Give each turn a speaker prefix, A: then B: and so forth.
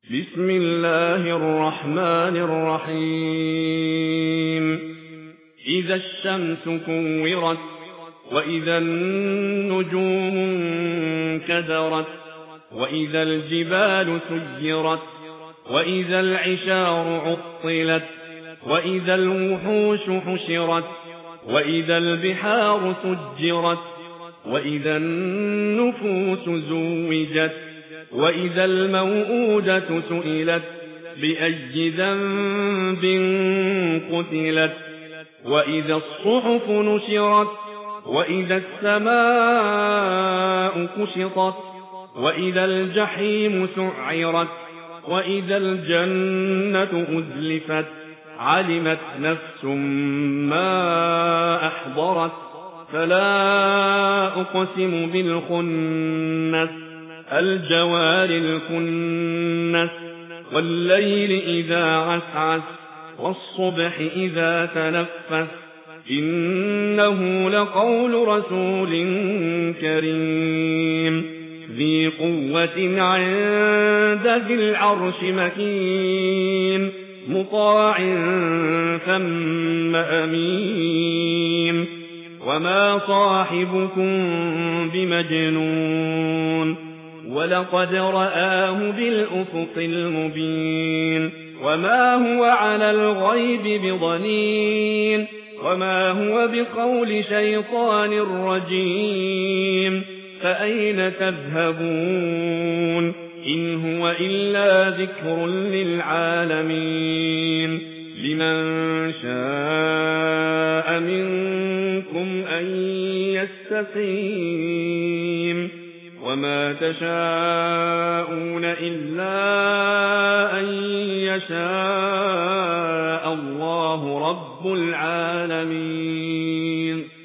A: بسم الله الرحمن الرحيم إذا الشمس كورت وإذا النجوم انكدرت وإذا الجبال سيرت وإذا العشار عطلت وإذا الوحوش حشرت وإذا البحار سجرت وإذا النفوس زوجت وإذا الموءودة سئلت بأي ذنب قتلت وإذا الصحف نشرت وإذا السماء كشطت وإذا الجحيم سعرت وإذا الجنة أزلفت علمت نفس ما أحضرت فلا أقسم بالخنس الجوار الكنس والليل إذا عسعس والصبح إذا تنفس إنه لقول رسول كريم ذي قوة عند ذي العرش مكين مطاع ثم أمين وما صاحبكم بمجنون ولقد رآه بالأفق المبين وما هو على الغيب بضنين وما هو بقول شيطان رجيم فأين تذهبون إن هو إلا ذكر للعالمين لمن شاء منكم أن يستقيم وما تشاءون إلا أن يشاء الله رب العالمين.